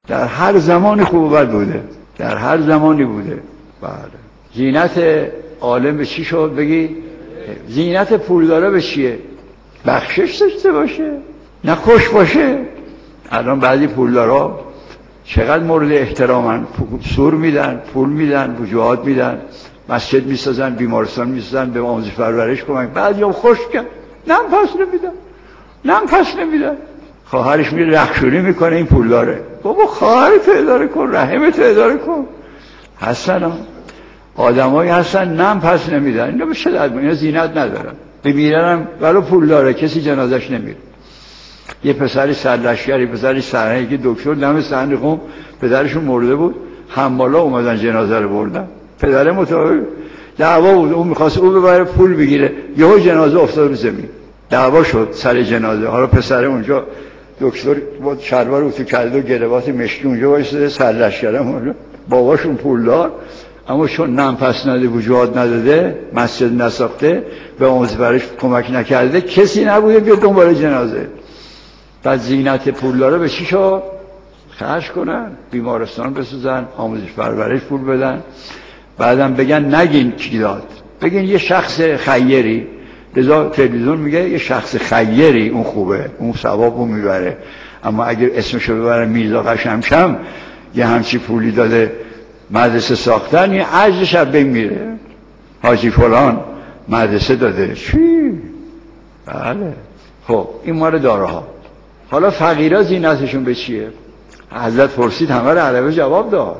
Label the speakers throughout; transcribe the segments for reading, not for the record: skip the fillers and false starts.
Speaker 1: در هر زمانی خوب و بد بوده، در هر زمانی بوده. بله. زینت عالم به چی شد بگی؟ زینت پولدارا به چیه؟ بخشش داشته باشه، نه خوش باشه. الان بعضی پولدارا چقدر مورد احترامن، سور میدن، پول میدن، وجوهات میدن، مسجد میسازن، بیمارستان میسازن، به آموزش پرورش کمک. بعضیا خشکن، نم پس نمیدن، نم پس نمیدن. خواهرش میره رخشوری میکنه، این پولداره. بابا خواهرت اداره کن، رحمت اداره کن. هستن آدمایی هستن نم پس نمیدن. اینا به چه درد؟ اینا زینت ندارن. بمیرنم ولو پولداره کسی جنازش نمیره. یه پسری سرلشکری، پسری سرهنگی دکتر دم صحن قم، پدرشون مرده بود، حمالا اومدن جنازه رو بردن. پدر متوفی دعوا بود، اون می‌خواست او ببره پول بگیره، یهو جنازه افتاد رو زمین، دعوا شد سر جنازه. حالا پسر اونجا دکتر با شلوار اتو کلد و گلوات مشکی اونجا وایساده، سرلشکرم اونجا، باباشون پولدار، اما چون نم پس نده، وجوهات نداده، مسجد نساخته، به آموزش پرورش کمک نکرده، کسی نبوده بیاد دنبال جنازه. بعد زینت پولدارا به چی شد؟ خرج کنن، بیمارستان بسازن، آموزش پرورش پول بدن، بعدم بگن نگین کی داد، بگین یه شخص خیری. لذا تلویزیون میگه یه شخص خیری اون خوبه، اون ثوابو میبره. اما اگر اسمشو ببرن میرزا قشمشم یه همچی پولی داده مدرسه ساختن، یه اجرش از بین میره. حاجی فلان مدرسه داده چی؟ بله. خب این مال داراها. حالا فقیرا زینتشون به چیه؟ حضرت پرسید، همه رو عربه جواب داد.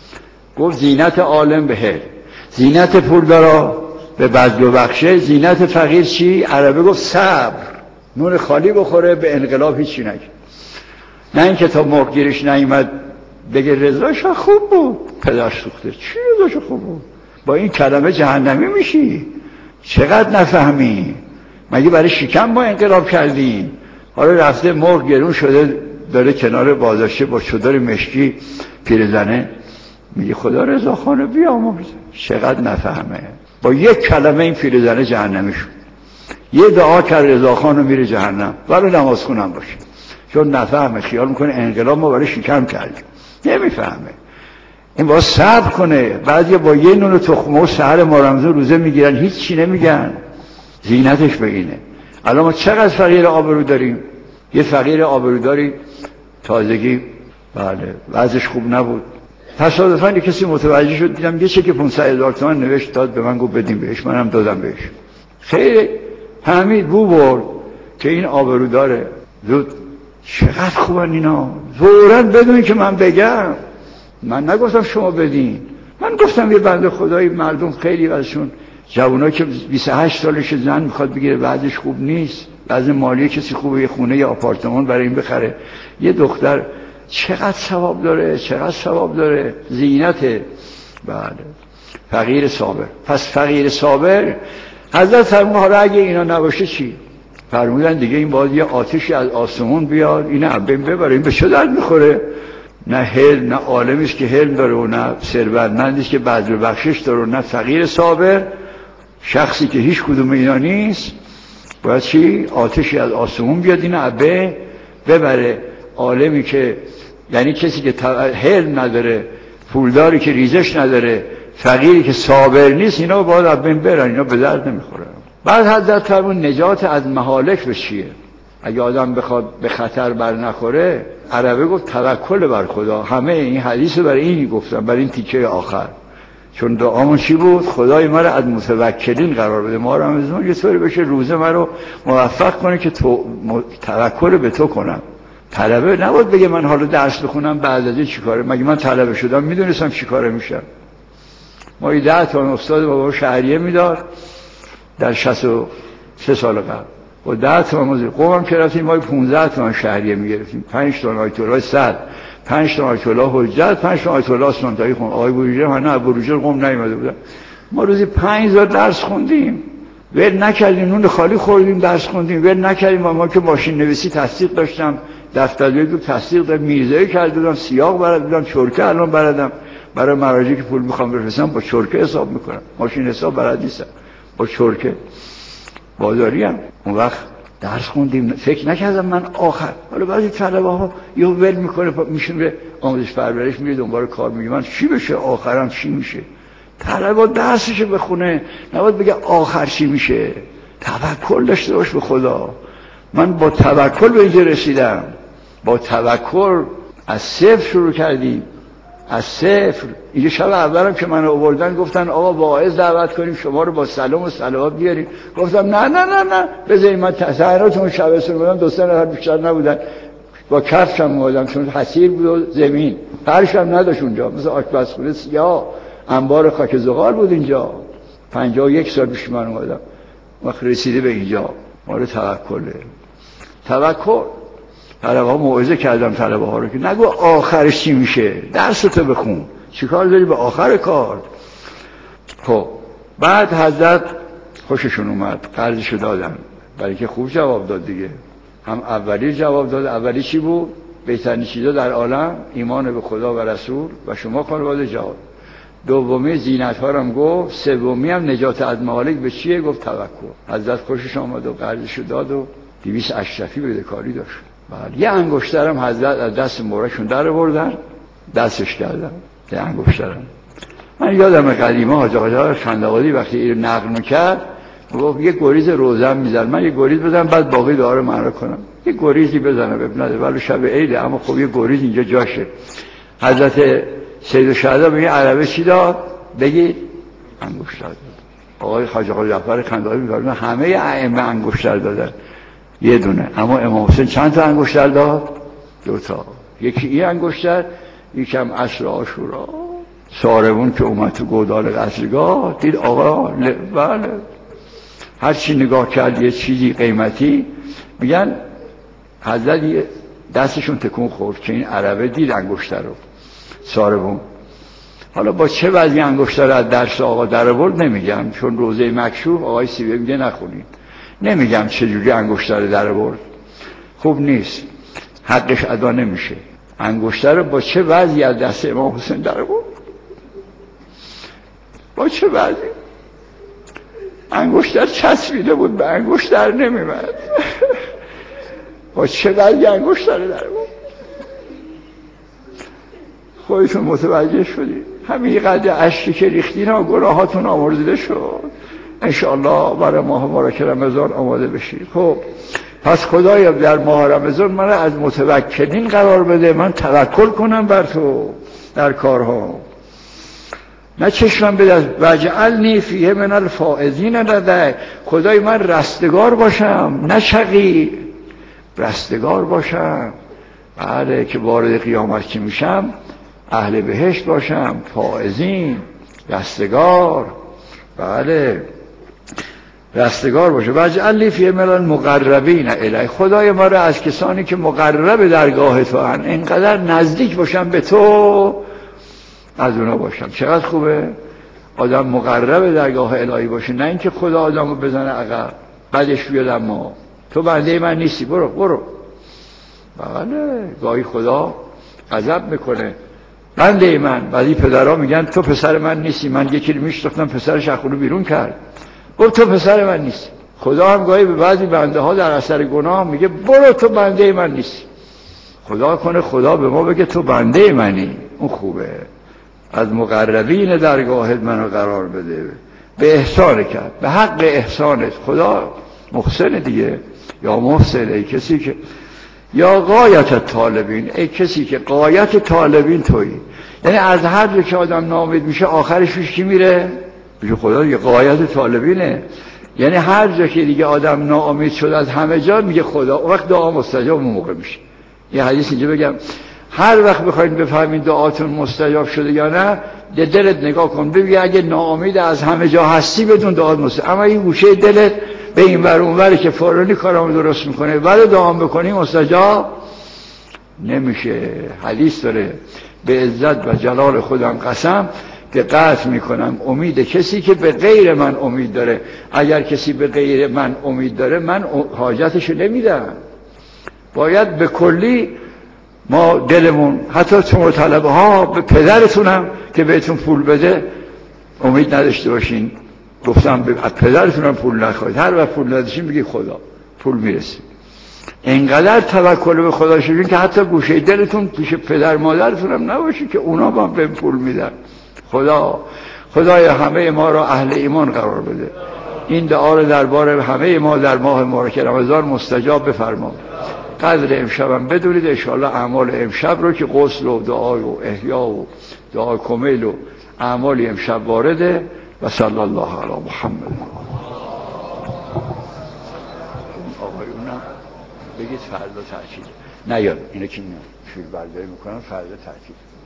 Speaker 1: گفت زینت عالم به هل، زینت پولدارا به بذل و بخشه، زینت فقیر چی؟ عربه گفت صبر، نون خالی بخوره، به انقلاب هیچی نگه. نه این که تا مرغ گیرش نیامد بگه رضاش خوب بود، پدرش سوخته. چی رضاش خوب بود؟ با این کلمه جهنمی میشی. چقدر نفهمی؟ مگه برای شکم ما انقلاب کردیم؟ حالا رفته مرغ گرون شده، داره کنار بازاشه با چادر مشکی پیرزنه میگه خدا رضاخانو بیامرز. چقدر نفهمه؟ با یک کلمه این پیرزنه جهنمی شد. یه دعا کرد رضاخانو میره جهنم، ولی نماز خونم باشه. چون نفهمه، خیال میکنه انقلاب ما برای شکم کردیم. نمیفهمه. این باید صبر کنه. بعضی با یه نون تخمه و سحر ما رمضان روزه میگیرن، هیچ چی نمیگن. زینتش بگینه. الان ما چقدر فقیر آبرو داریم. یه فقیر آبرو داری تازگی، بله وضعش خوب نبود، تصادفاً یه کسی متوجه شد، دیدم یه چک 500,000 تومان نوشت داد به من، گفت بدیم بهش، منم دادم بهش. خیلی حمید بو برد که این آبرو داره. زود چقدر خوبن اینا، فوراً بدون که من بگم. من نگفتم شما بدین، من گفتم یه بنده خدایی مردم خیلی ازشون، جوونا که 28 سالش زن میخواد بگیره، بعدش خوب نیست، بعضی مالی کسی خوبه یه خونه یا آپارتمان برای این بخره، یه دختر، چقدر ثواب داره، چقدر ثواب داره. زینت. بله. فقیر صابر. پس فقیر صابر حضرت فرمودن حالا اگه اینا نباشه چی؟ فرمودن دیگه این باید یه آتشی از آسمون بیاد، اینه بین ببره. این به چه درد میخوره؟ نه حلم، نه عالمیست که حلم داره و نه ثروتمندیست که بذل و بخشش داره و نه فقیر صابر. شخصی که هیچ کدوم اینا نیست باید چی؟ آتشی از آسمون بیاد اینه ببره. عالمی که یعنی کسی که حلم نداره، پولداری که ریزش نداره، فقیری که صابر نیست، اینا باید از بین برن، اینا به درد نمیخورن. بعد حضرت فرمود نجات از مهالک به چیه؟ اگه آدم بخواد به خطر بر نخوره، عربه گفت توکل بر خدا. همه این حدیث رو برای اینی گفتم، برای این تیکه آخر. چون دعامون چی بود؟ خدای ما رو از متوکلین قرار بده، ما رو هم یه طوری بشه روزه ما رو موفق کنه که توکل به تو کنم. طلبه نباید بگه من حالا درس بخونم بعد از این چیکاره. مگه من طلبه شدم میدونستم چیکاره میشم؟ ما 10 تا استاد بابا شهریه میداد در 63 سال قبل، با 10 تا موزه قوم که رفتیم ما 15 تا شهریه میگرفتیم، 5 تا آیت الله صد، 5 تا آیت الله حجت، 5 تا آیت الله سنتایی خون. آقای بروجر من نه بروجر قوم نیومده بودن. ما روزی 5000 درس خوندیم، ول نکردیم، نون خالی خوردیم، درس خوندیم، ول نکردیم. ما که ماشین نویسی تصدیق داشتم، دفترچه رو تصدیق دادم، میرزایی کرده بودم، سیاق بلد بودم، چرکه الان بلدم. برای مراجعی که پول میخوام بفرستم با چرکه حساب میکنم، ماشین حساب بلد نیستم، با چرکه بازاریم. اون وقت درس خوندیم، فکر نکردم من آخر. حالا بعضی طلبه ها یه ول میکنه میشه آموزش پرورش میره دنبال کار، میگه من چی بشه آخرم چی میشه. طلبه درسش بخونه، نباید بگه آخر چی میشه. توکل داشته باش به خدا. من با توکل به اینجا رسیدم، با توکل از صفر شروع کردیم، از صفر. اینجا شب اولم که من آوردن گفتن آقا واعظ دعوت کنیم شما رو با سلام و صلوات بیاریم. گفتم نه نه نه نه بذارید من تسهراتون شبستون بودم، دو سه نفر بیشتر نبودن، با کفشم اومدم چون حصیر بود و زمین فرشم نداشت اونجا، مثل آشپزخونه سیاه انبار خاک زغال بود اینجا. 51 سال پیش من اومدم، وقت رسیده به اینجا. مال توکله. توکل. طلبه ها موعظه کردم طلبه ها رو که نگو آخرش چی میشه، درستو بخون، چیکار داری به آخر کار. خب بعد حضرت خوششون اومد، قرضشو دادن، برای که خوب جواب داد دیگه. هم اولی جواب داد. اولی چی بود؟ بهترین چیزا در عالم ایمان به خدا و رسول و شما خانواده جهاد. دومی زینت ها رو هم گفت. سومی هم نجات از مهالک به چیه؟ گفت توکل. حضرت خوشش آمد و قرضشو داد و 200 اشرفی بدهکاری داشت. بعد یه انگشترم حضرت از دست مورشون در آوردن، دستش کردن یه انگشترم. من یادم قدیما حاج آقا خندوادی وقتی اینو نقل میکرد گفت یه گریز روزن میزد، من یه گریز بزنم بعد باقی دعا رو معنا کنم. یه گریزی بزنم اب نده، ولی شب عیده اما خب یه گریز اینجا جاشه. حضرت سید الشهدا به این عربه چی داد؟ بگید انگشتر داد. آقای حاج آقا جعفر خندوادی میگه همه ائمه انگشتر دادن یه دونه، اما امام حسین چند تا انگشتر داد؟ 2 تا. یکی این انگشتر، یکم عصر عاشورا. ساربون که اومد تو گودال قتلگاه دید آقا بله هر چی نگاه کرد یه چیزی قیمتی. میگن حضرت دستشون تکون خورد که این عربه دید انگشتر رو. ساربون حالا با چه وضعی انگشتر از درس آقا در آورد نمیگم، چون روزه مکشوف آقای سیبه میگه نخونید، نمیگم چجوری انگشتر در آورد، خوب نیست، حقش ادا نمیشه. انگشتر رو با چه وضعی از دست امام حسین در آورد؟ با چه وضعی؟ انگشتر چسبیده بود به انگشتر نمیمد. با چه وضعی انگشتر در آورد؟ خودتون متوجه شدید. همین قدر اشکی که ریختین و گناهاتون آمرزیده شد. انشاءالله برای ماه مبارک رمضان آماده بشید. خب پس خدایا در ماه رمضان من از متوکلین قرار بده، من توکل کنم بر تو در کارها، نه چشمم بده. وجعلنی فیه من الفائزین لدیک. خدای من رستگار باشم نه شقی، رستگار باشم. بله که وارد قیامت که میشم اهل بهشت باشم، فائزین، رستگار. بله رستگار باشه. وجعلنی فی من المقربین الیک. خدای ما را از کسانی که مقرب درگاه تو هن، اینقدر نزدیک باشم به تو، از اونا باشم. چقدر خوبه آدم مقرب درگاه الهی باشه، نه اینکه خدا آدمو بزنه عقب بعدش بیاد اما تو بنده من نیستی برو برو. بله گاهی خدا غضب میکنه بنده من، بعدی پدرها میگن تو پسر من نیستی. من یکی رو میشناختم پسرش از خونه بیرون کرد، گفت تو پسر من نیستی. خدا هم گاهی به بعضی بنده ها در اثر گناه میگه برو تو بنده من نیستی. خدا کنه خدا به ما بگه تو بنده منی، اون خوبه. از مقربین درگاهت منو قرار بده، به احسان کرد، به حق احسانت. خدا محسن دیگه، یا محسن ای کسی که، یا غایت طالبین ای کسی که غایت طالبین تویی. یعنی از هر جا که آدم ناامید میشه آخرش پیش کی میره؟ پیش خدا دیگه. غایت طالبینه یعنی هر جا که دیگه آدم ناامید شد از همه جا میگه خدا، وقت دعا مستجاب اون موقع میشه. یه حدیث اینجا بگم، هر وقت بخواید بفهمید دعاتون مستجاب شده یا نه، دلت نگاه کن ببین اگه ناامید از همه جا هستی بدون دعات مستجاب، اما این گوشه دلت به این ور اون ور که فلانی کارامو درست میکنه ولی دعا بکنی مستجاب نمیشه. حدیث داره به عزت و جلال خودم قسم که قطع میکنم امید کسی که به غیر من امید داره. اگر کسی به غیر من امید داره من حاجتشو نمیدم. باید به کلی ما دلمون، حتی شما طلبه ها به پدرتونم که بهتون پول بده امید نداشته باشین. گفتم به پدرتونم پول نخواهید، هر وقت پول نداشتین بگید خدا. پول میرسید. اینقدر توکل به خدا شدین که حتی گوشه دلتون پیش پدر مادرتون هم نباشه که اونا هم به پول میدن. خدای همه ما را اهل ایمان قرار بده. این دعا رو دربار همه ما در ماه مبارک رمضان مستجاب بفرما. قدر امشبم بدونید انشاءالله اعمال امشب رو که غسل و دعا و احیا و دعا کمیل و اعمال امشب وارده. و صلی الله علی محمد. آقایونم بگید فردا تعطیل نیاد، اینه که شیر برداری میکنن فردا تعطیل.